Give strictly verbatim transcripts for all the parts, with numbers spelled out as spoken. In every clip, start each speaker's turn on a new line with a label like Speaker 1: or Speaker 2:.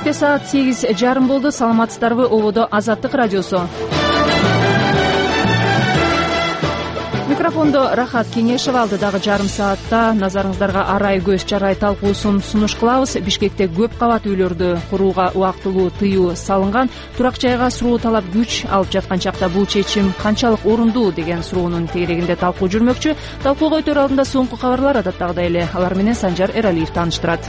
Speaker 1: кечке саат сегиз жарым болду. Саламатсыздарбы? Ободо Азаттык радиосу. Микрофондо Рахат Кеңешева. Алдыдагы жарым саатта назарыңыздарга арай көз чарай талкуусун сунуш кылабыз. Бишкекте көп кабат үйлөрдү курууга убактылуу тыюу салынган. Турак жайга суроо талап күч алып жаткан чакта бул чечим канчалык орундуу деген суроонун тегерегинде талкуу жүрмөкчү. Талкууга өтөр алдында соңку кабарлар адаттагыдай эле. Алар менен Санжар Эралиев тааныштырат.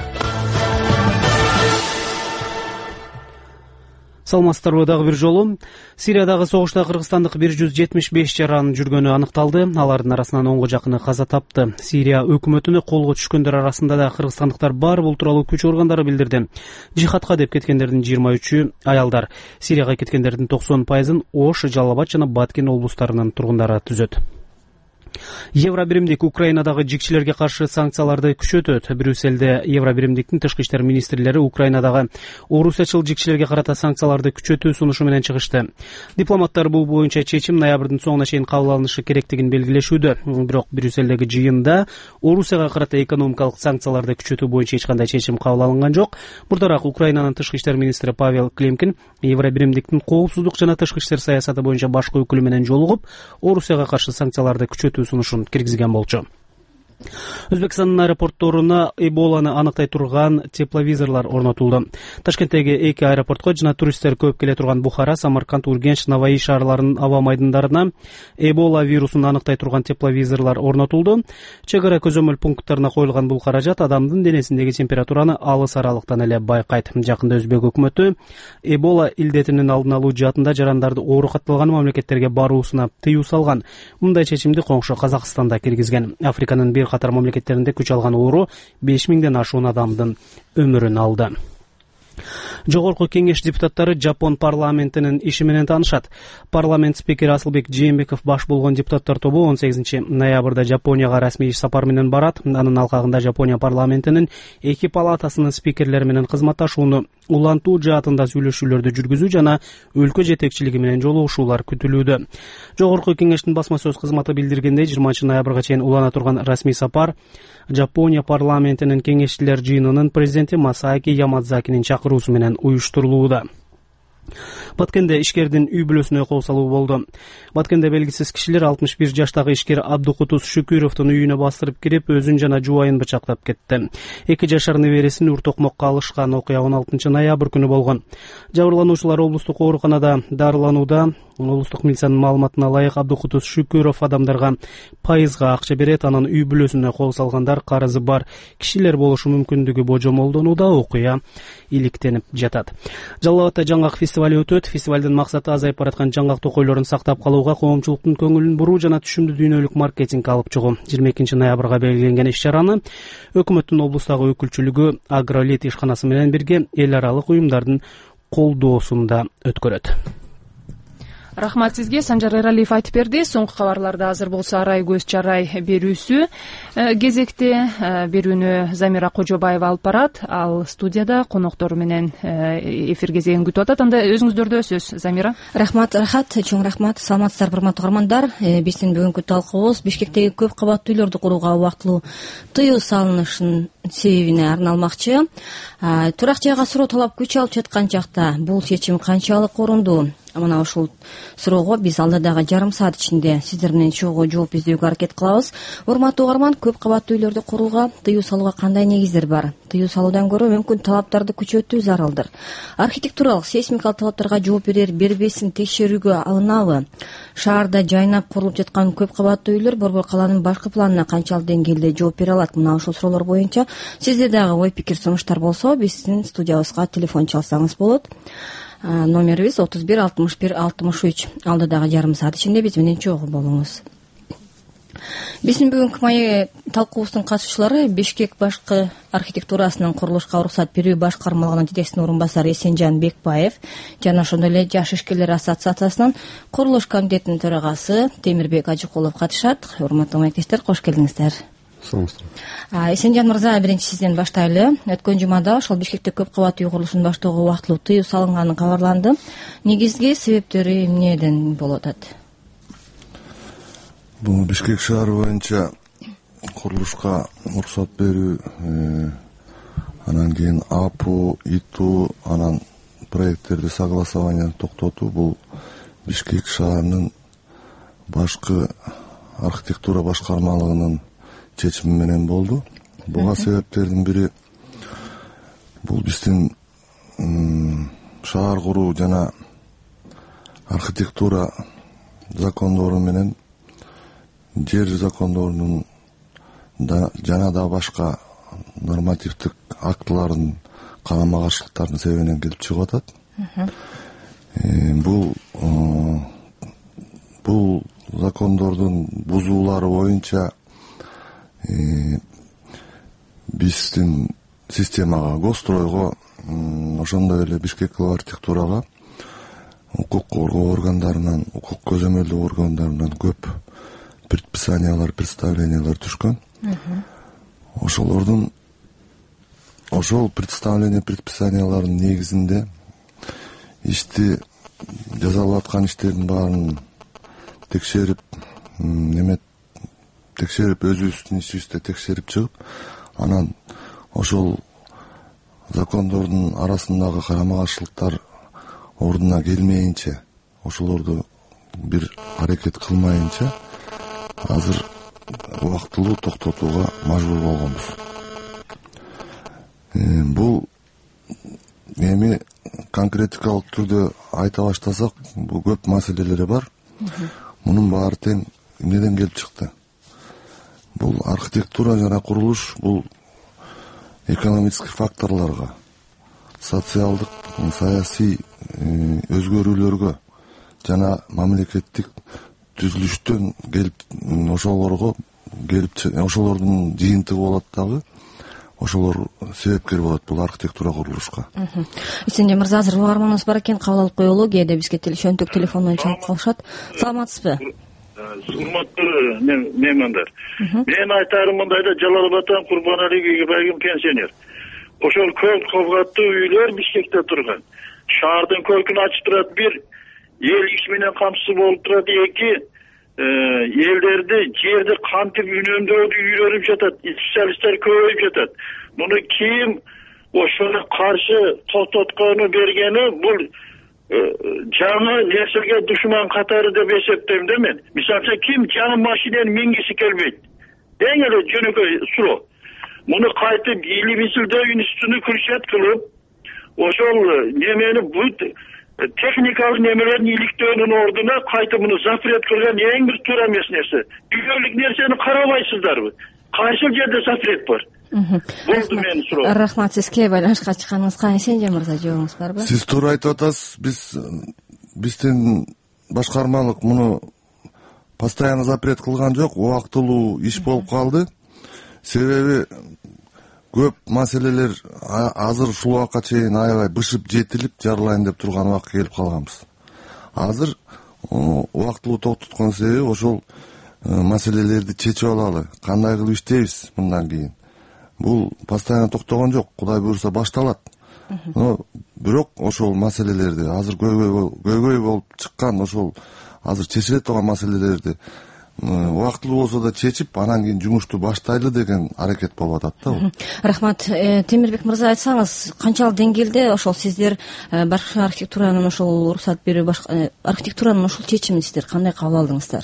Speaker 2: Саламатсыздарбы? Дагы бир жолу. Сириядагы согушта кыргызстандык бир жүз жетимиш беш жаранын жүргөнү аныкталды. Алардын арасынан онго жакыны каза тапты. Сирия өкмөтүнө колго түшкөндөр арасында да кыргызстандыктар бар. Бул тууралуу күч органдары билдирди. Жихадка деп кеткендердин жыйырма үчү аялдар. Сирияга кеткендердин токсон пайызын Ош, Жалал Абад жана Баткен облустарынын тургундары түзөт. Евро биримдик Украинадагы жикчилерге каршы санкцияларды күчөтөт. Брюсселде Евро биримдиктин тышкы иштер министрлери Украинадагы орусиячыл жикчилерге карата санкцияларды күчөтүү сунушу менен чыгышты. Дипломаттар бул боюнча чечим ноябрдын соңуна чейин кабыл алынышы керектигин белгилешүүдө. Бирок Брюсселдеги жыйында Орусияга карата экономикалык санкцияларды күчөтүү боюнча эч кандай чечим кабыл алынган жок. Мурдараак Украинанын тышкы иштер министри Павел Климкин Евро биримдиктин коопсуздук жана тышкы иштер саясаты боюнча башкы өкүлү менен жолугуп, Орусияга каршы санкцияларды күчөтүү сунушун киргизген болчу. Өзбекстандын аэропортторуна Эболаны аныктай турган тепловизорлор орнотулду. Ташкенттеги эки аэропортко жана туристтер көп келе турган Бухара, Самарканд, Ургенч, Наваи шаарларынын аба майдындарына Эбола вирусун аныктай турган тепловизорлор орнотулду. Чек ара көзөмөл пункттарына коюлган бул каражат адамдын денесиндеги температураны алыс аралыктан эле байкайт. Жакында Өзбек өкмөтү Эбола илдетинин алдын алуу жаатында жарандарды оору катталган мамлекеттерге баруусуна тыюу салган. Мындай чечимди коңшу Казакстанда киргизген. Африканын бир катар мамлекеттеринде күч алган оору беш миңден ашуун адамдын өмүрүн алды. Жогорку кеңеш депутаттары Жапон парламентинин иши менен таанышат. Парламент спикери Асылбек Жээнбеков баш болгон депутаттар тобу он сегизинчи ноябрда Жапонияга расмий иш сапар менен барат. Анын алкагында Жапония парламентинин эки палатасынын спикерлери менен кызматташууну улантуу жаатында сүйлөшүүлөрдү жүргүзүү жана өлкө жетекчилиги менен жолугушуулар күтүлүүдө. Жогорку кеңештин басма сөз кызматы билдиргендей, жыйырманчы ноябрга чейин улана турган расмий сапар Жапония парламентинин кеңешчилер жыйынынын президенти Масааки Ямадзакинин чакыруусу менен уюштурулууда. Баткенде ишкердин үй бүлөсүнө кол салуу болду. Баткенде белгисиз кишилер алтымыш бир жаштагы ишкер Абдукутуз Шүкүровдун үйүнө бастырып кирип, өзүн жана жубайын бычактап кетти. эки жашар небересин үртөкмокко алышкан окуя он алтынчы ноябрь күнү болгон. Жабырлануучулар облустук ооруканада дарыланууда. Облустук милициянын маалыматына ылайык, Абдукутуз Шүкүров адамдарга пайызга акча берет, анын үй бүлөсүнө кол салгандар карызы бар кишилер болушу мүмкүндүгү божомолдонууда. Окуя иликтенип жатат. Жалал Абадта жаңгак фестивали өтөт. Фестивалдын максаты азайып бараткан жаңгак токойлорун сактап калууга коомчулуктун көңүлүн буруу жана түшүмдүү дүйнөлүк маркетинг алып чыгуу. жыйырма экинчи ноябрга белгиленген иш-чараны өкмөттүн облустагы өкүлчүлүгү Агролит ишканасы менен бирге эл аралык уюмдардын колдоосунда өткөрөт.
Speaker 1: Рахмат сизге. Санжар Эралиев айтып берди. Соңку кабарларда азыр болсо арай көз чарай берүүсү кезекте. Берүүнү Замира Кожобаева алып барат. Ал студияда коноктору менен эфир кезегин күтүп атат. Анда өзүңүздөрдө сөз, Замира.
Speaker 3: Рахмат, Рахат, чоң рахмат. Саламатсыздар, урматтуу угармандар. Биздин бүгүнкү талкуубуз Бишкектеги көп кабаттуу үйлөрдү курууга убактылуу тыюу салынышынын себебине арналмакчы. Турак жайга суроо талап күч алып жаткан чакта бул чечим канчалык орундуу? Мына ушул суроого биз алдыдагы жарым саат ичинде сиздер менен чогуу жооп издөөгө аракет кылабыз. Урматтуу угарман, көп кабаттуу үйлөрдү курууга тыюу салууга кандай негиздер бар? Тыюу салуудан көрө мүмкүн талаптарды күчөтүү зарылдыр. Архитектуралык, сейсмикалык талаптарга жооп берер бербесин текшерүүгө алынабы? Шаарда жайнап курулуп жаткан көп кабаттуу үйлөр Борбор калаанын башкы планына канчалык деңгээлде жооп бере алат? Мына ушул суроолор боюнча сизде дагы ой пикир сунуштар болсо, биздин студиябызга телефон чалсаңыз болот. Номерибиз отуз бир алтымыш бир алтымыш үч. Алдыдагы жарым саат ичинде биз менен чогуу болуңуз. Биздин бүгүнкү маек талкуубуздун катышуучулары Бишкек башкы архитектурасынын курулушка уруксат берүү башкармалыгынын жетекчисинин орун басары Эсенжан Бекбаев жана ошондой эле Жаш ишкерлер ассоциациясынын курулуш комитетинин төрагасы Темирбек Ажыкулов катышат. Урматтуу маектештер, кош келиңиздер. Эсенжан мырза, биринчи сизден баштайлы. Өткөн жумада ошол Бишкекте көп кабаттуу үй курулушун баштоого убактылуу тыюу салынганы кабарланды. Негизги себептери эмнеден болуп атат?
Speaker 4: Бул Бишкек шаары боюнча курулушка уруксат берүү анан кийин апу иту анан проекттерди согласованияны токтотуу бул Бишкек шаарынын башкы архитектура башкармалыгынын чечими менен болду. Буга себептердин бири бул биздин шаар куруу жана архитектура закондору менен жер закондорунун жана да башка нормативдик актылардын карама каршылыктарынын себебинен келип чыгып атат. Бул бул закондордун бузуулары боюнча биздин системага, госстройго, ошондой эле Бишкектеги архитектурага укук коргоо органдарынан, укук көзөмөлдөө органдарынан көп предписаниялар, представлениялар түшкөн. Ошолордун ошол представление, предписаниялардын негизинде ишти жасалып аткан иштердин баарын текшерип, неме текшерип, өзүбүздүн ишибизде текшерип чыгып, анан ошол закондордун арасындагы карама каршылыктар ордуна келмейинче, ошолорду бир аракет кылмайынча азыр убактылуу токтотууга мажбур болгонбуз. Бул эми конкретикалык түрдө айта баштасак, бул көп маселелери бар. Мунун баары тең эмнеден келип чыкты? Бул архитектура жана курулуш бул экономический факторлорго, социалдык, саясий өзгөрүүлөргө жана мамлекеттик түзүлүштөн келип ошолорго келип ошолордун жыйынтыгы болот дагы. Ошолор себепкер болот бул архитектура курулушка.
Speaker 3: Исенже мырза, азыр угарманыбыз бар экен, кабыл алып коелу. Кээде бизге телефондук телефондон чалып калышат. Саламатсызбы?
Speaker 5: Урматтуу меймандар. Мен айтарым мындайда, Жалалабадтан Курбанали Ибрагим пенсионер. Ошол көп кабаттуу үйлөр Бишкекте турган. Шаардын көркүн ачып турат бир, эл иш менен камсыз болуп турат эки, элдерди жерди кантип үнөмдөөдү үйрөнүп жатат, специалисттер көбөйүп жатат. Муну ким ошону каршы токтоткону бергени бул жаңы нерсеге душман катары деп эсептейм да мен. Мисалы ким жаңы машинени мингиси келбейт? Эң эле жөнөкөй суроо. Муну кайтып илим изилдөө институтуну күрсөт кылып, ошол немени бүт техникалык немелерин иликтөөнүн ордуна кайтып муну запрет кылган эң бир туура эмес нерсе. Үйлүк нерсени карабайсыздарбы? Кайсы жерде запрет бар? Болду менин суроо.
Speaker 3: Рахмат, сизге байланышка чыкканыңызга. Исенже мырза, жообуңуз барбы?
Speaker 4: Сиз туура айтып атасыз. Биз биздин башкармалык муну постоянно запрет кылган жок, убактылуу иш болуп калды. Себеби көп маселелер азыр ушул убакка чейин аябай бышып жетилип жарылайын деп турган убакка келип калганбыз. Азыр убактылуу токтоткон себеби ошол маселелерди чечип алалы. Кандай кылып иштейбиз мындан кийин? Бул постоянно токтогон жок, Кудай буйруса башталат. Но бирок ошол маселелерди азыр көйгөй болуп чыккан, ошол азыр чечиле турган маселелерди убактылуу болсо да чечип, анан кийин жумушту баштайлы деген аракет болуп атат да бул.
Speaker 3: Рахмат. Темирбек мырза, айтсаңыз, канчалык деңгээлде ошол сиздер башка архитектуранын ошол уруксат берүү, башка архитектуранын ошол чечимин сиздер кандай кабыл алдыңыздар?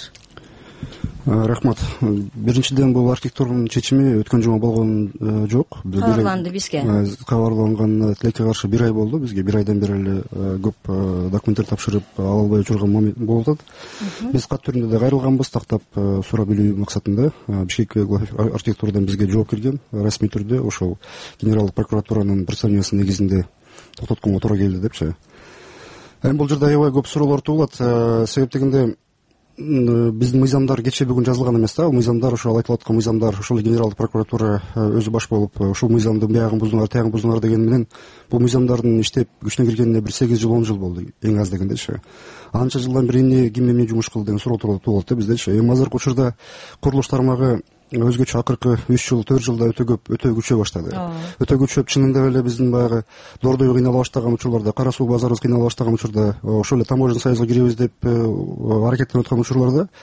Speaker 6: Рахмат. Биринчиден, бул архитектуранын чечими өткөн жума болгон жок.
Speaker 3: Кабарланды бизге.
Speaker 6: Кабарланган тилекке каршы бир ай болду. Бизге бир айдан бери эле көп документтер тапшырып ала албай жүргөн момент болуп атат. Биз кат түрүндө да кайрылганбыз, тактап сурап билүү максатында. Бишкек архитектурадан бизге жооп келген, расмий түрдө ошол генералдык прокуратуранын представлениясынын негизинде токтотконго туура келди депчи. Эми бул жерде аябай көп суроолор туулат. Себеп дегенде, биздин мыйзамдар кечээ бүгүн жазылган эмес да. Бул мыйзамдар, ошол айтылып аткан мыйзамдар, ошол генералдык прокуратура өзү баш болуп, ушул мыйзамдын биягын буздуңар, таягын буздуңар деген менен бул мыйзамдардын иштеп күчүнө киргенине бир сегиз жыл, он жыл болду, эң аз дегендечи. Анча жылдан бери эмне, ким эмне жумуш кылды деген суроо туулат да биздечи. Эми азыркы учурда курулуш тармагы өзгөчө акыркы үч жыл, төрт жылда өтө көп, өтө күчөй баштады. Өтө күчөп, чынында эле биздин баягы Дордой кыйнала баштаган учурларда, Кара суу базарыбыз кыйнала баштаган учурда, ошол эле таможенный союзга киребиз деп аракеттенип аткан учурларда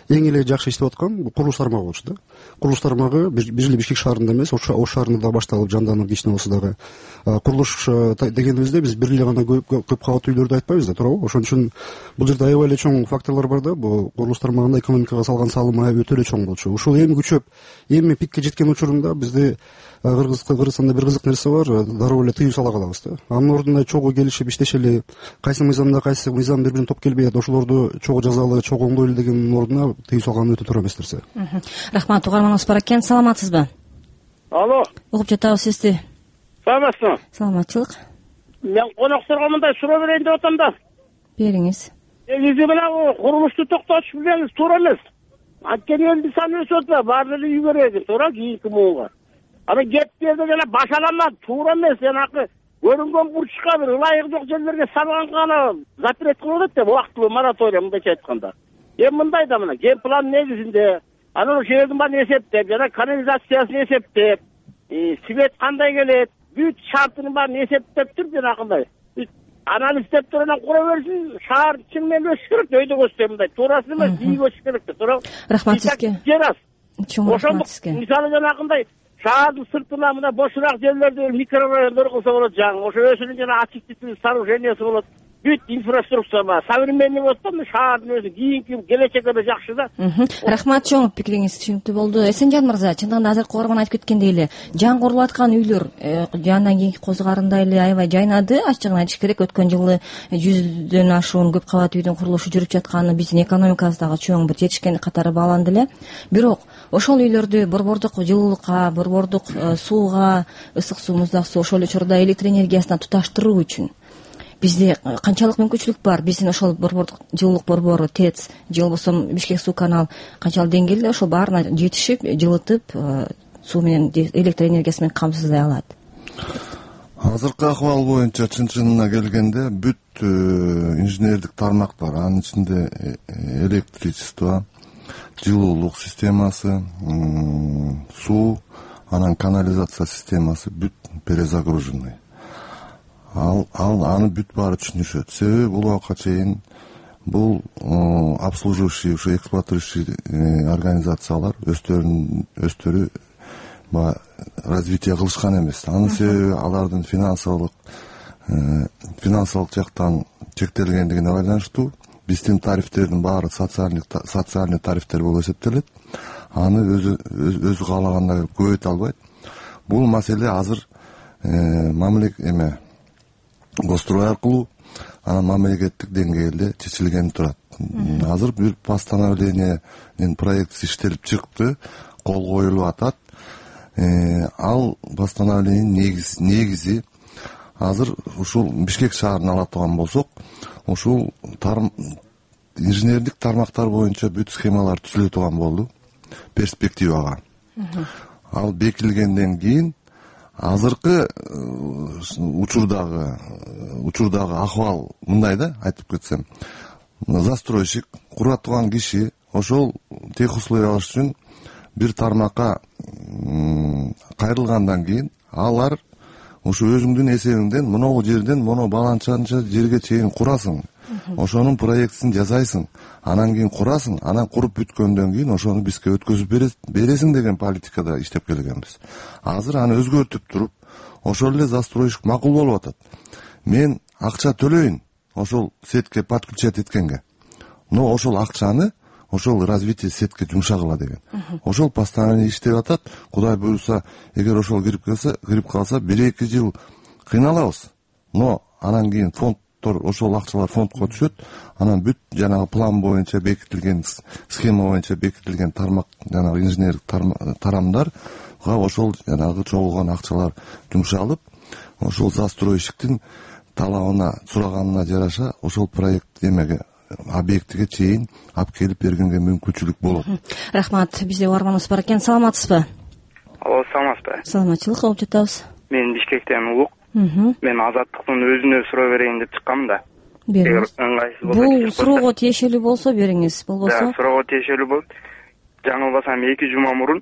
Speaker 6: эң эле жакшы иштеп аткан бул курулуш тармагы болчу да. Курулуш тармагы бир эле Бишкек шаарында эмес, Ош шаарында да башталып жанданып кичине болсо дагы. Курулуш дегенибизде биз бир эле гана көп кабаттуу үйлөрдү айтпайбыз да, туурабы? Ошон үчүн бул жерде аябай эле чоң факторлор бар да. Бул курулуш тармагында экономикага салган салым аябай өтө эле чоң болчу. Ушул эми күчөп, эми пикке жеткен учурунда бизде Кыргызстанда бир кызык нерсе бар, дароо эле тыюу сала калабыз да. Анын ордуна чогуу келишип иштешели, кайсы мыйзамда кайсы мыйзам бири-бирин топ келбейт, ошолорду чогуу жазалы, чогуу оңдойлу дегендин ордуна тыюу салган өтө туура эмес нерсе.
Speaker 3: Рахмат, угарманыбыз бар экен. Саламатсызбы?
Speaker 7: Алло.
Speaker 3: Угуп жатабыз сизди.
Speaker 7: Саламатсызбы?
Speaker 3: Саламатчылык.
Speaker 7: Мен конокторго мындай суроо берейин деп атам да.
Speaker 3: Бериңиз.
Speaker 7: Биз менен курулушту токтотуш билебиз, туура эмес. Анткени элдин саны өсүп атат, баары эле үй береги, туура кийинки муунга. Аны кеттерде жана башаланма, туура эмес. Жанакы көрүнгөн бурчка бир ылайык жок жерлерге салган гана запрет кылып атат, убактылуу мораторий мындайча айтканда. Эми мындай да мына ген план негизинде анан ошол жердин баарын эсептеп, жана канализациясын эсептеп, свет кандай келет, бүт шартынын баарын эсептеп туруп жанакындай анализдеп туруп анан кура берсин, шаар чын менен өсүш керек, өйдө көчтө мындай туурасы эмес, бийик өсүш керек да, туура.
Speaker 3: Рахмат сизге.
Speaker 7: Жер аз.
Speaker 3: Чоң рахмат сизге.
Speaker 7: Мисалы жанакындай шаардын сыртына мына бошураак жерлерде микрорайондор кылса болот, жаңы ошо өсүнүн жана очистительный сооружениясы болот. Бүт инфраструктура бар, современный болот да, шаардын өзү кийинки келечекте да жакшы да.
Speaker 3: Рахмат, чоң пикириңиз түшүнүктүү болду. Эсенжан мырза, чындыгында азыркы угарман айтып кеткендей эле, жаңы курулуп аткан үйлөр жандан кийинки козгарында эле аябай жайнады. Ачыгын айтыш керек, өткөн жылы жүздөн ашуун көп кабат үйдүн курулушу жүрүп жатканы биздин экономикабыздагы чоң бир жетишкендик катары бааланды эле. Бирок ошол үйлөрдү борбордук жылуулукка, борбордук сууга, ысык суу, муздак суу, ошол эле учурда электр энергиясына туташтыруу үчүн бизде канчалык мүмкүнчүлүк бар? Биздин ошол борбордук жылуулук борбору ТЭЦ же болбосо Бишкек суу канал канчалык деңгээлде ошол баарына жетишип, жылытып, суу менен, электр энергиясы менен камсыздай алат?
Speaker 4: Азыркы акыбал боюнча чын-чынына келгенде бүт инженердик тармактар, анын ичинде электричество, жылуулук системасы, суу, анан канализация системасы бүт перезагруженный. Ал, ал аны бүт баары түшүнүшөт. Себеби бул убакка чейин бул обслуживающий, ушу эксплуатирующий организациялар өздөрүнүн өздөрү развитие кылышкан эмес. Анын себеби алардын финансылык финансылык жактан чектелгендигине байланыштуу. Биздин тарифтердин баары социальный социальный тарифтер болуп эсептелет. Аны өзү өзү каалагандай көбөйтө албайт. Бул маселе азыр мамлекет эме Госстрой аркылуу анан мамлекеттик деңгээлде чечилгени турат. Азыр бир постановлениенин проектиси иштелип чыкты, кол коюлуп атат. Ал постановлениенин негизи негизи азыр ушул Бишкек шаарын ала турган болсок, ушул инженердик тармактар боюнча бүт схемалар түзүлө турган болду перспективага. Ал бекилгенден кийин азыркы учурдагы учурдагы акыбал мындай да, айтып кетсем, застройщик, кура турган киши ошол тех условия алыш үчүн бир тармакка кайрылгандан кийин алар ушу өзүңдүн эсебиңден моногу жерден моно баланчанча жерге чейин курасың, ошонун проектисин жасайсың, анан кийин курасың, анан куруп бүткөндөн кийин ошону бизге өткөзүп бересиң деген политикада иштеп келгенбиз. Азыр аны өзгөртүп туруп, ошол эле застройщик макул болуп атат. Мен акча төлөйүн ошол сетке подключать эткенге, но ошол акчаны ошол развитие сетке жумшагыла деген. Ошол постоянно иштеп атат. Кудай буйруса, эгер ошол кирип келсе, кирип калса бир эки жыл кыйналабыз. Но анан кийин фонддор, ошол акчалар фондко түшөт. Анан бүт жанагы план боюнча бекитилген, схема боюнча бекитилген тармак, жанагы инженердик тарамдарга ошол жанагы чогулган акчалар жумшалып, ошол застройщиктин талабына, сураганына жараша ошол проект эмеге, объектиге чейин алып келип бергенге мүмкүнчүлүк болот.
Speaker 3: Рахмат. Бизде угарманыбыз бар экен. Саламатсызбы?
Speaker 8: Алло, саламатсызбы?
Speaker 3: Саламатчылык, угуп жатабыз.
Speaker 8: Мен Бишкектен Улук. Мен Азаттыктын өзүнө суроо берейин деп чыккам да.
Speaker 3: Бериңиз. Бул суроого тиешелүү болсо бериңиз, болбосо?
Speaker 8: Суроого тиешелүү болот. Жаңылбасам эки жума мурун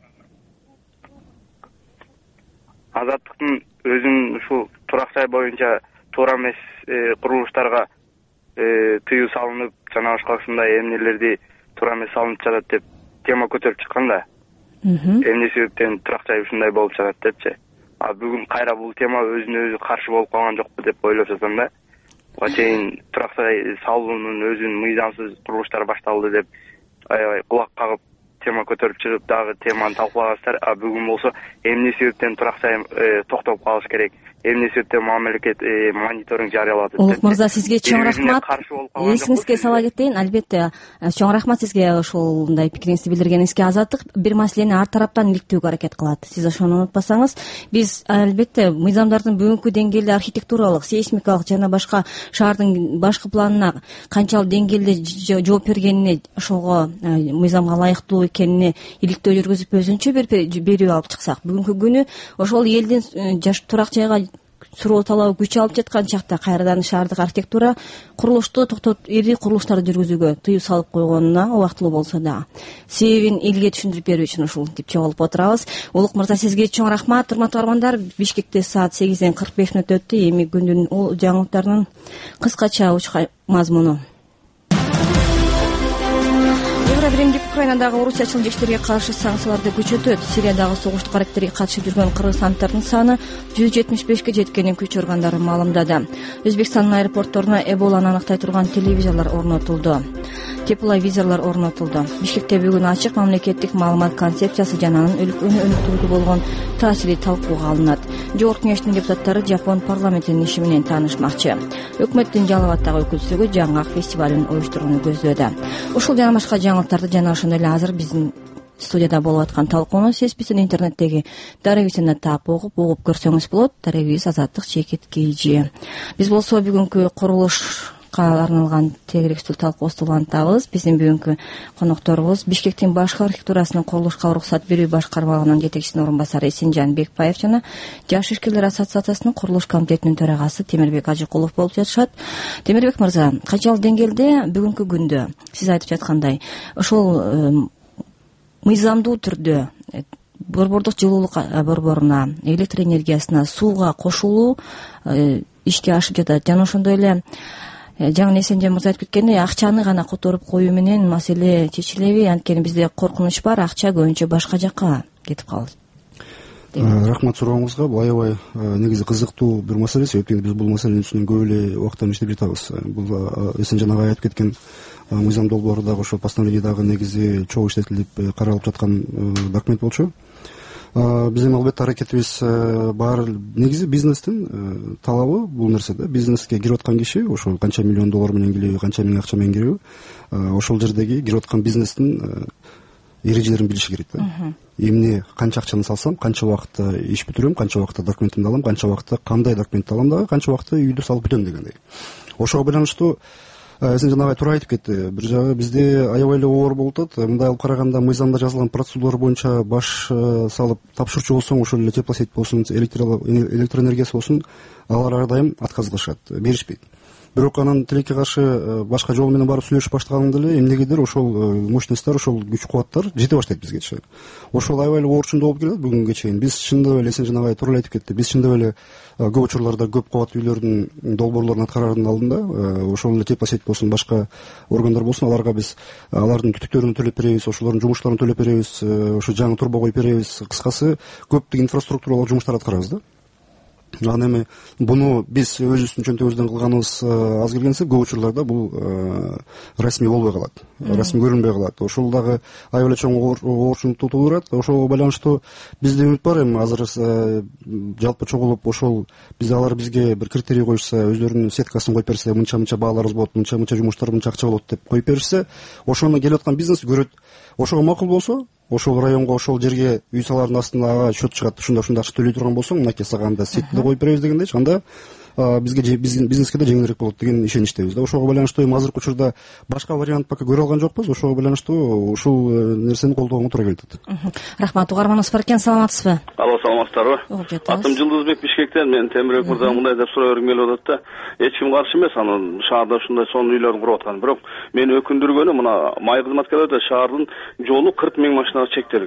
Speaker 8: Азаттыктын өзүнүн ушул турак жай боюнча туура эмес курулуштарга тыюу салынып, жана башкасындай эмнелерди туура эмес салынып жатат деп тема көтөрүп чыккан да. Эмне себептен турак жай ушундай болуп жатат депчи. А бүгүн кайра бул тема өзүнө өзү каршы болуп калган жокпу деп ойлоп жатам да. Буга чейин турак жай салуунун өзүнүн мыйзамсыз курулуштары башталды деп аябай кулак кагып тема көтөрүп чыгып дагы теманы талкуулагансыздар. А бүгүн болсо эмне себептен турак жай токтоп калыш керек, эмне себептен мамлекет мониторинг жарыялады.
Speaker 3: Улук мырза, сизге чоң рахмат. Эсиңизге сала кетейин, албетте чоң рахмат сизге ушундай пикириңизди билдиргениңизге. Азаттык бир маселени ар тараптан иликтөөгө аракет кылат. Сиз ошону унутпасаңыз, биз албетте мыйзамдардын бүгүнкү деңгээлде архитектуралык, сейсмикалык жана башка шаардын башкы планына канчалык деңгээлде жооп бергенине, ошого мыйзамга ылайыктуу экенине иликтөө жүргүзүп өзүнчө бир берүү алып чыксак, бүгүнкү күнү ошол элдин жаш турак жайга суроо талабы күч алып жаткан чакта кайрадан шаардык архитектура курулушту токтотуп, ири курулуштарды жүргүзүүгө тыюу салып койгонуна убактылуу болсо да себебин элге түшүндүрүп берүү үчүн ушинтип чогулуп отурабыз. Улук мырза, сизге чоң рахмат. Урматтуу угармандар, Бишкекте саат сегизден кырк беш мүнөт өттү. Эми күндүн жаңылыктарынын кыскача учка мазмуну. Биримдик Украинадагы орусиячыл иштерге каршы санкцияларды күчөтөт. Сириядагы согуштук аракеттерге катышып жүргөн кыргызстандыктардын саны жүз жетимиш бешке жеткенин күч органдары маалымдады. Өзбекстандын аэропортторуна Эболаны аныктай турган телевизорлор орнотулду. Тепловизорлор орнотулду. Бишкекте бүгүн ачык мамлекеттик маалымат концепциясы жана анын өлкөнү өнүктүрүүгө болгон таасири талкууга алынат. Жогорку кеңештин депутаттары Жапон парламентинин иши менен таанышмакчы. Өкмөттүн Жалал абаддагы өкүлчүлүгү жаңгак фестивалын уюштурууну көздөөдө. Ушул жана башка жаңылыктарды жана ошондой эле азыр биздин студияда болуп аткан талкууну сиз биздин интернеттеги дарегибизден да таап угуп угуп көрсөңүз болот. Дарегибиз Азаттык Чекит Кийжи. Биз болсо бүгүнкү курулуш арналган тегерек үстүл талкуубузду улантабыз. Биздин бүгүнкү конокторубуз Бишкектин башкы архитектурасынын курулушка уруксат берүү башкармалыгынын жетекчисинин орун басары Эсенжан Бекбаев жана Жаш ишкерлер ассоциациясынын курулуш комитетинин төрагасы Темирбек Ажыкулов болуп жатышат. Темирбек мырза, канчалык деңгээлде бүгүнкү күндө сиз айтып жаткандай ошол мыйзамдуу түрдө борбордук жылуулук борборуна, электр энергиясына, сууга кошулуу ишке ашып жатат жана ошондой эле жаңы Эсенжан мырза айтып кеткендей, акчаны гана которуп коюу менен маселе чечилеби? Анткени бизде коркунуч бар, акча көбүнчө башка жакка кетип калат.
Speaker 6: Рахмат сурооңузга. Бул аябай негизи кызыктуу бир маселе, себептен биз бул маселенин үстүнөн көп эле убакыттан иштеп жатабыз. Бул Эсенжан агай айтып кеткен мыйзам долбоору дагы ошол постановлениедагы негизи чогуу иштетилип каралып жаткан документ болчу. Биздин албетте аракетибиз бар. Негизи бизнестин талабы бул нерсе да. Бизнеске кирип аткан киши ошол канча миллион доллар менен кирби, канча миң акча менен кирби, ошол жердеги кирип аткан бизнестин эрежелерин билиши керек да. Эмне канча акчаны салсам, канча убакытта иш бүтүрөм, канча убакытта документимди алам, канча убакытта кандай документти алам дагы, канча убакытта үйдү салып бүтөм дегендей. Ошого байланыштуу Эсенжан агай туура айтып кетти. Бир жагы бизде аябай эле оор болуп атат. Мындай алып караганда мыйзамда жазылган процедуралар боюнча баш салып тапшырчу болсоң, ошол эле теплосеть болсун, электроэнергиясы болсун, алар ар дайым отказ кылышат, беришпейт. Бирок анан тилекке каршы башка жол менен барып сүйлөшүп баштаганында эле эмнегедир ошол мощностьтар, ошол күч кубаттар жете баштайт бизгечи. Ошол аябай эле оорчундуу болуп келет бүгүнгө чейин. Биз чындап эле Эсенжан агай туура айтып кетти. Биз чындап эле көп учурларда көп кабаттуу үйлөрдүн долбоорлорун аткараардын алдында ошол эле теплосеть болсун, башка органдар болсун, аларга биз алардын түтүктөрүн төлөп беребиз, ошолордун жумуштарын төлөп беребиз, ошо жаңы турба коюп беребиз. Кыскасы көптөгөн инфраструктуралык жумуштар аткарабыз да. Анан эми буну биз өзүбүздүн чөнтөгүбүздөн кылганыбыз аз келгенсе, көп учурларда бул расмий болбой калат, расмий көрүнбөй калат. Ошол дагы аябай эле чоң оорчундукту туудурат. Ошого байланыштуу бизде үмүт бар. Эми азыр жалпы чогулуп ошол биз алар бизге бир критерий коюшса, өздөрүнүн сеткасын коюп берсе, мынча мынча бааларыбыз болот, мынча мынча жумуштар, мынча акча болот деп коюп беришсе, ошону келип аткан бизнес көрөт. Ошого макул болсо, ошол районго, ошол жерге үй салаардын астында ага счет чыгат, ушунда ушунда акча төлөй турган болсоң, мынакей сага анда сетти коюп беребиз дегендейчи, анда бизге бизнеске да жеңилирээк болот деген ишеничтебиз да. Ошого байланыштуу эми азыркы учурда башка вариант пока көрө алган жокпуз. Ошого байланыштуу ушул нерсени колдогонго туура келип атат.
Speaker 3: Рахмат. Угарманыбыз бар экен, саламатсызбы?
Speaker 9: Алло, саламатсыздарбы? Атым Жылдызбек, Бишкектен. Мен Темирбек мырза мындай деп суроо бергим келип атат да. Эч ким каршы эмес анын шаарда ушундай сонун үйлөрдүн куруп атканы. Бирок мени өкүндүргөнү, мына май кызматкерлерде шаардын жолу кырк миң машинага чектелген.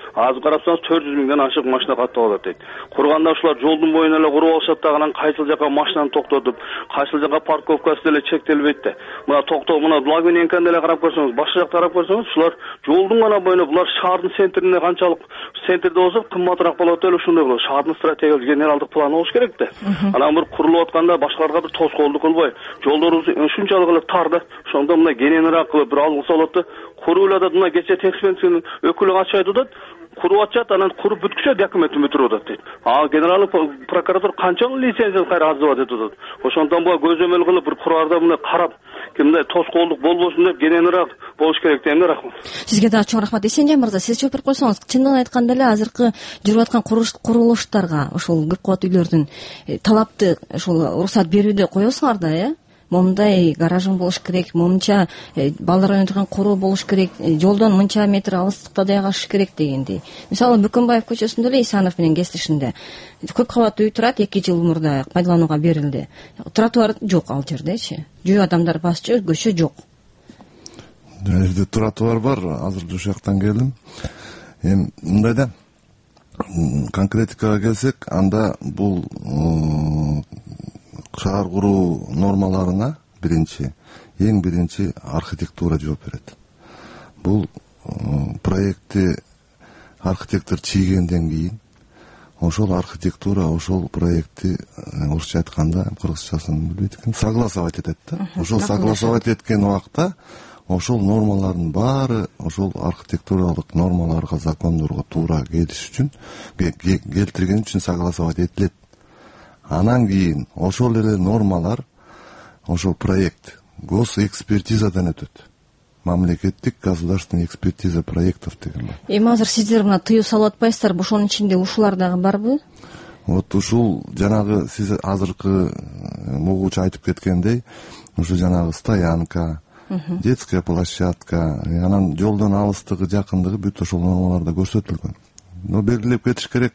Speaker 9: азыр карасаңыз төрт жүз миңден ашык машина каттап алат дейт. Курганда ушулар жолдун боюна эле куруп алышат да, анан кайсыл жака машинаны токтотуп, кайсыл жака парковкасы деле чектелбейт да. Мына токтоо, мына Лагуненканы деле карап көрсөңүз, башка жакта карап көрсөңүз, ушулар жолдун гана боюна, булар шаардын центрине канчалык центрде болсо кымбатыраак болот эле, ушундай болот. Шаардын стратегиялык генералдык планы болуш керек да. Анан бир курулуп атканда башкаларга бир тоскоолдук кылбай, жолдорубуз ушунчалык эле тар да. Ошондо мына кененирээк кылып бир алгысы болот да. Куруп эле мына кече Текспенттин өкүлү качып айтып атат, куруп атышат, анан куруп бүткүчө документин бүтүрүп атат дейт. А генералдык прокуратура канча лицензия кайра азып атат деп атат. Ошондон буга көзөмөл кылып бир курарда мына карап, кимде тоскоолдук болбосун деп кененирээк болуш керек дейм да. Рахмат.
Speaker 3: Сизге дагы чоң рахмат. Эсенжан мырза, сиз жооп берип койсоңуз, чындыгын айтканда эле азыркы жүрүп аткан курулуштарга ушул көп кабат үйлөрдүн талапты ушул уруксат берүүдө коесуңар да, э? Момундай гаражың болуш керек, момунча балдар ойнотурган короо болуш керек, жолдон мынча метр алыстыкта жайгашыш керек дегендей. Мисалы Бүкөнбаев көчөсүндө эле Исанов менен кесилишинде көп кабаттуу үй турат, эки жыл мурда пайдаланууга берилди. Тротуар жок ал жердечи. Жөө адамдар басчу, көчө жок.
Speaker 4: Жерде тротуар бар, азыр ушул жактан келдим. Эми мындай да, конкретикага келсек, анда бул шаар куруу нормаларына биринчи, эң биринчи архитектура жооп берет. Бул проектти архитектор чийгенден кийин ошол архитектура, ошол проектти орусча айтканда, кыргызчасын билбейт экен, согласовать этет да. Ошол согласовать эткен убакта ошол нормалардын баары ошол архитектуралык нормаларга, закондорго туура келиш үчүн, келтирген үчүн согласовать этилет. Анан кийин ошол эле нормалар, ошол проект госэкспертизадан өтөт. Мамлекеттик государственный экспертиза проектов деген бар.
Speaker 3: Эми азыр сиздер мына тыюу салып атпайсыздарбы? Ошонун ичинде ушулар дагы барбы?
Speaker 4: Вот ушул жанагы сиз азыркы угуучу айтып кеткендей, ушу жанагы стоянка, детская площадка, анан жолдон алыстыгы, жакындыгы бүт ошол нормаларда көрсөтүлгөн. Но белгилеп кетиш керек.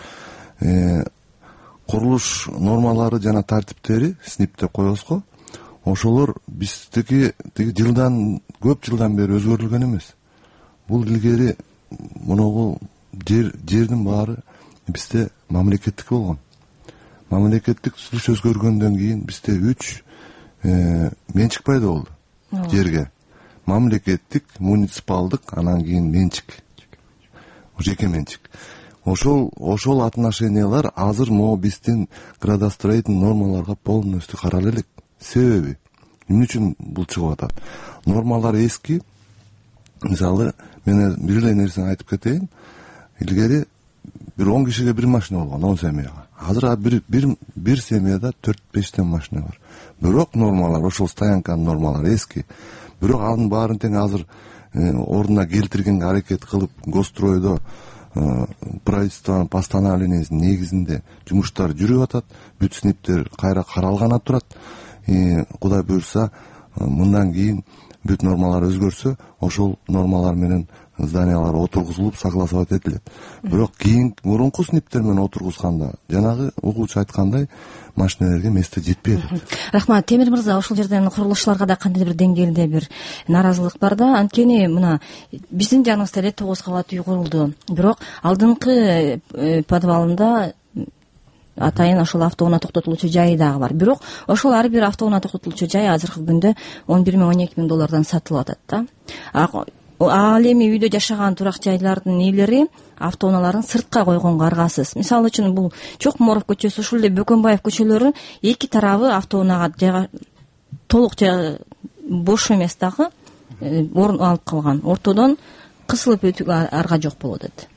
Speaker 4: Курулуш нормалары жана тартиптери СНИПте коебуз го. Ошолор биздики тиги жылдан, көп жылдан бери өзгөрүлгөн эмес. Бул илгери моногу жер, жердин баары бизде мамлекеттик болгон. Мамлекеттик сүрүш өзгөргөндөн кийин бизде үч менчик пайда болду жерге. Мамлекеттик, муниципалдык, анан кийин менчик. Жеке менчик. Ошол ошол отношениялар азыр могу биздин градостроительный нормаларга полностью карала элек. Себеби эмне үчүн бул чыгып атат? Нормалар эски. Мисалы, мен бир эле нерсени айтып кетейин. Илгери бир он кишиге бир машина болгон, он семьяга. Азыр бир бир бир семьяда төрт бештен машина бар. Бирок нормалар, ошол стоянканын нормалары эски. Бирок анын баарын тең азыр ордуна келтиргенге аракет кылып, гостройдо правительствонун постановлениясынын негизинде жумуштар жүрүп атат. Бүт СНИПтер кайра каралган турат. Кудай буйрса, мындан кийин бүт нормалар өзгөрсө, ошол нормалар менен зданиялар отургузулуп, согласовать этилет. Бирок кийин мурунку СНИПтер менен отургузганда, жанагы угуучу айткандай, машиналерге месте жетпей атат.
Speaker 3: Рахмат. Темир мырза, ошол жерден курулушчуларга да кандайдыр бир деңгээлде бир нааразылык бар да. Анткени мына биздин жаныбызда эле тогуз кабат үй курулду. Бирок алдыңкы подвалында атайын ошол автоунаа токтотулуучу жайы дагы бар. Бирок ошол ар бир автоунаа токтотулуучу жай азыркы күндө он бир миң он эки миң доллардан сатылып атат да. Ал эми үйдө жашаган турак жайлардын ээлери автоунааларын сыртка койгонго аргасыз. Мисалы үчүн бул Чокморов көчөсү, ушул эле Бөкөнбаев көчөлөрү эки тарабы автоунаага жайга толук бош эмес дагы орун алып калган. Ортодон кысылып өтүүгө арга жок болот эт.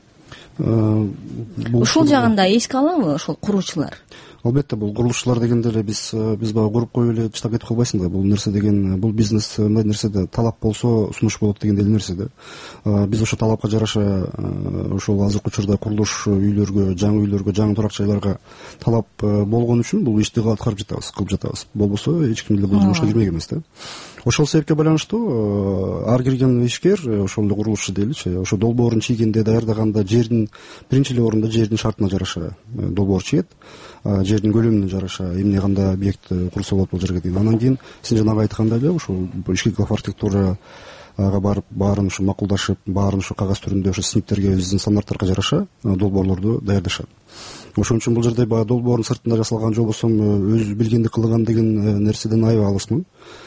Speaker 3: Ушул жагында эске алабы ошол куруучулар?
Speaker 6: Албетте, бул курулушчулар дегенде эле биз биз баягы куруп коюп эле таштап кетип калбайсың да. Бул нерсе деген, бул бизнес мындай нерседе талап болсо сунуш болот дегендей нерсе да. Биз ошо талапка жараша ошол азыркы учурда курулуш үйлөргө, жаңы үйлөргө, жаңы турак жайларга талап болгон үчүн бул ишти аткарып жатабыз, кылып жатабыз. Болбосо эч ким деле бул жумушка кирмек эмес да. Ошол себепке байланыштуу ар кирген ишкер, ошол эле курулушчу дейличи, ошо долбоорун чийгенде, даярдаганда жердин биринчи эле орунда жердин шартына жараша долбоор чийет. Жердин көлөмүнө жараша эмне кандай объект курса болот бул жерге деген. Анан кийин сен жанагы айткандай эле ушул ишке архитектура ага барып баарын ушу макулдашып, баарын ушу кагаз түрүндө ошо снимктерге биздин стандарттарга жараша долбоорлорду даярдашат. Ошон үчүн бул жерде баягы долбоордун сыртында жасалган же болбосо өз билгендик кылган деген нерседен аябай алысмын.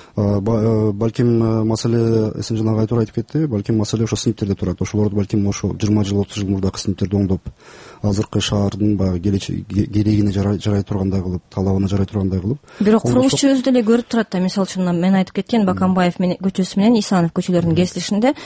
Speaker 6: Балким маселе Эсенжан ага туура айтып кетти, балким маселе ошо снимктерде турат. Ошолорду балким ошо жыйырма жыл отуз жыл мурдагы снимктерди оңдоп, азыркы шаардын баягы керегине жарай тургандай кылып, талабына жарай тургандай кылып.
Speaker 3: Бирок курулушчу өзү деле көрүп турат да. Мисалы үчүн мен айтып кеткен Баканбаев көчөсү менен Исанов көчөлөрүнүн кесилишинде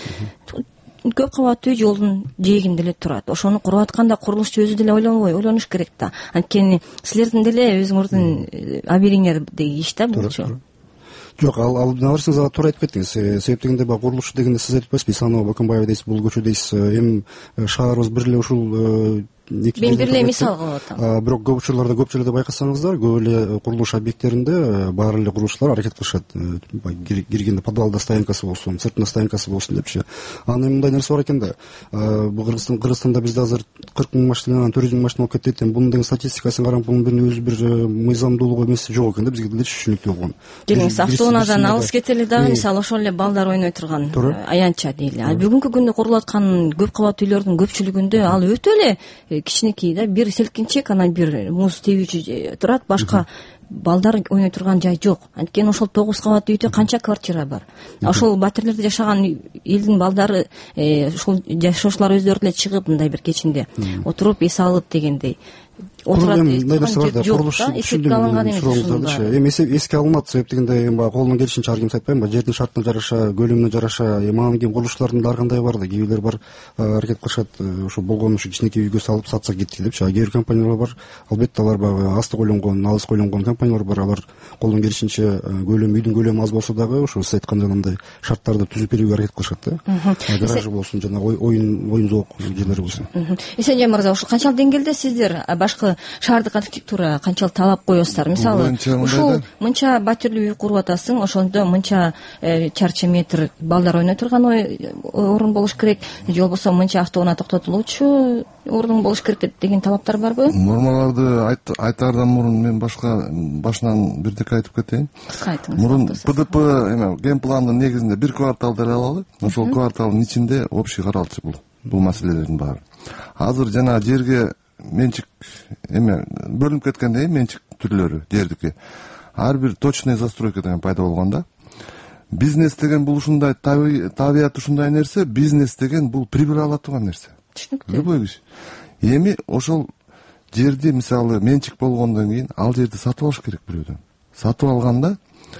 Speaker 3: көп кабаттуу үй жолдун жээгинде эле турат. Ошону куруп атканда курулушчу өзү деле ойлонбой, ойлонуш керек да. Анткени силердин деле өзүңөрдүн абийириңердеги иш да булчу.
Speaker 6: Жок, ал ал нерсеңиз ага туура айтып кеттиңиз. Себеп дегенде баягы курулуш дегенде сиз айтып атпайсызбы, Исанова, Баканбаева дейсиз, бул көчө дейсиз. Эми шаарыбыз бир эле ушул мен бир эле мисал кылып атам. Бирок көп учурларда, көп жерлерде байкасаңыздар, көп эле курулуш объекттеринде баары эле курулушчулар аракет кылышат. Киргенде подвалда стоянкасы болсун, сыртында стоянкасы болсун депчи. Анан мындай нерсе бар экен да. Бул Кыргызстан, Кыргызстанда бизде азыр кырк миң машинадан төрт жүз миң машина болуп кетти экен. Бунун деген статистикасын карап, бунун бир өзү бир мыйзамдуулугу эмеси жок экен да, бизге деле түшүнүктүү болгон.
Speaker 3: Келиңиз, автоунаадан алыс кетели дагы, мисалы ошол эле балдар ойной турган аянтча дейли. Ал бүгүнкү күндө курулуп аткан көп кабаттуу үйлөрдүн көпчүлүгүндө ал өтө эле кичинекей да, бир селкинчек, анан бир муз тебүүчү турат, башка балдар ойной турган жай жок. Анткени ошол тогуз кабаттуу үйдө канча квартира бар. Ошол батирлерде жашаган элдин балдары ушул жашоочулар өздөрү деле чыгып мындай бир кечинде отуруп эс алып дегендей отурат. Мындай нерсе бар да, курулуш эсепке алынган эмес.
Speaker 6: Эми эске алынат, себеп дегенде баягы колунан келишинче ар ким айтпайм ба, жердин шартына жараша, көлөмүнө жараша, мага кийин курулуштардын да ар кандай бар да, кээ бирлер бар аракет кылышат, ошо болгон ушу кичинекей үйгө салып сатса кетти депчи. А кээ бир компаниялар бар, албетте алар баягы астык ойлонгон, алыс ойлонгон компаниялар бар, алар колунан келишинче көлөм, үйдүн көлөмү аз болсо дагы ошо сиз айткан жанагындай шарттарды түзүп берүүгө аракет кылышат да. Гаражы болсун, жана оюн оюн зоок жерлери болсун.
Speaker 3: Эсенжан мырза, ошо канчалык деңгээлде сиздер башкы шаардык архитектурага канчалык талап коесуздар? Мисалы, ушул мынча батирлүү үй куруп атасың, ошондо мынча чарчы метр балдар ойной турган орун болуш керек, же болбосо мынча автоунаа токтотулуучу орун болуш керек деген талаптар барбы?
Speaker 4: Нормаларды айтаардан мурун мен башка башынан бирдеке айтып кетейин.
Speaker 3: Кыска айтыңыз.
Speaker 4: Мурун ПДП эме ген пландын негизинде бир кварталды эле алалы. Ошол кварталдын ичинде общий каралчу бул бул маселелердин баары. Азыр жана жерге менчик эме бөлүнүп кеткенден кийин менчик түрлөрү жердики ар бир точный застройка деген пайда болгон да. Бизнес деген бул ушундай табият, ушундай нерсе. Бизнес деген бул прибыль ала турган нерсе.
Speaker 3: Түшүнүктүү.
Speaker 4: Любой киши. Эми ошол жерди мисалы менчик болгондон кийин ал жерди сатып алыш керек бирөөдөн. Сатып алганда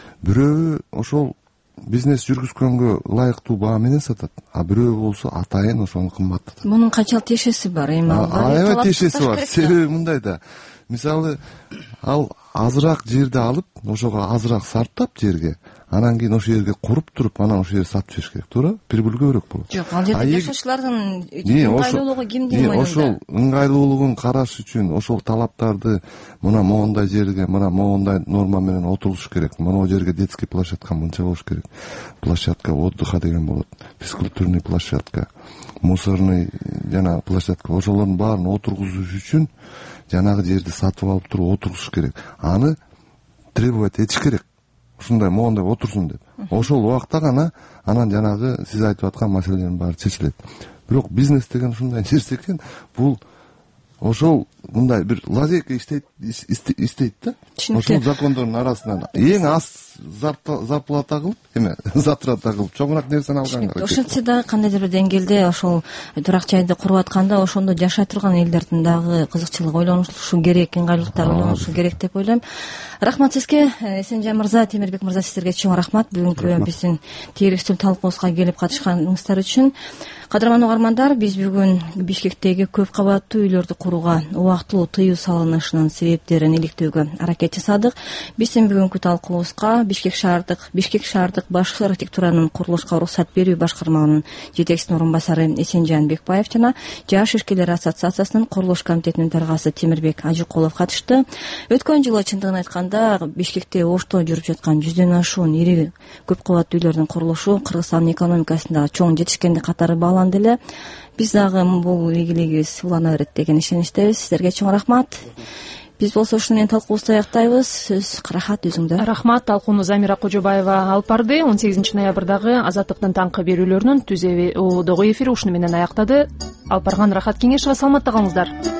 Speaker 4: бирөө ошол бизнес жүргүзгөнгө ылайыктуу баа менен сатат, а бирөө болсо атайын ошону кымбаттатат.
Speaker 3: Мунун канчалык тиешеси бар? Эми
Speaker 4: аябай тиешеси бар. Себеби мындай да, мисалы ал азыраак жерди алып, ошого азыраак сарптап жерге, анан кийин ошол жерге куруп туруп, анан ошол жерди сатып жибериш керек. Туура? Прибыль көбүрөөк болот.
Speaker 3: Жок, ал жерде жашоочулардын ыңгайлуулугу кимдин мойнунда?
Speaker 4: Ошол ыңгайлуулугун караш үчүн ошол талаптарды мына могундай жерге, мына могундай норма менен отурулуш керек. Мына жерге детский площадка мынча болуш керек. Площадка отдыха деген болот. Физкультурный площадка, мусорный жана площадка. Ошолордун баарын отургузуш үчүн жанагы жерди сатып алып туруп отургузуш керек. Аны требовать этиш керек. Ушундай могундай отурсун деп. Ошол убакта гана анан жанагы сиз айтып аткан маселелердин баары чечилет. Бирок бизнес деген ушундай нерсе экен, бул ошол мындай бир лазейка иштейт иштейт да. Ошол закондордун арасынан эң аз зарплата кылып, эме, затрата кылып чоңураак нерсени алганга.
Speaker 3: Ошентсе дагы кандайдыр бир деңгээлде ошол турак жайды куруп атканда ошондо жашай турган элдердин дагы кызыкчылыгы ойлонушу керек, ыңгайлуулуктары ойлонушу керек деп ойлойм. Рахмат сизге, Эсенжан мырза, Темирбек мырза, сиздерге чоң рахмат бүгүнкү биздин териштүү талкуубузга келип катышканыңыздар үчүн. Кадырман угармандар, биз бүгүн Бишкектеги көп кабаттуу үйлөрдү курууга убактылуу тыюу салынышынын себептерин иликтөөгө аракет жасадык. Биздин бүгүнкү талкуубузга Бишкек шаардык Бишкек шаардык башкы архитектуранын курулушка уруксат берүү башкармалынын жетекчисинин орун басары Эсенжан Бекбаев жана Жаш ишкерлер ассоциациясынын курулуш комитетинин төрагасы Темирбек Ажыкулов катышты. Өткөн жылы чындыгын айтканда Бишкекте ошто жүрүп жаткан жүздөн ашуун ири көп кабаттуу үйлөрдүн курулушу Кыргызстандын экономикасында чоң жетишкендик катары бааланды эле. Биз дагы бул ийгилигибиз улана берет деген ишеничтебиз. Сиздерге чоң рахмат. биз болсо ушуну менен талкуубузду аяктайбыз. Сөз Карахат өзүңдө.
Speaker 1: Рахмат. Талкууну Замира Кожобаева алып барды. он сегизинчи ноябрдагы Азаттыктын таңкы берүүлөрүнүн түз убдогу эфири ушуну менен аяктады. Алып барган Рахат Кеңешова. Саламатта калыңыздар.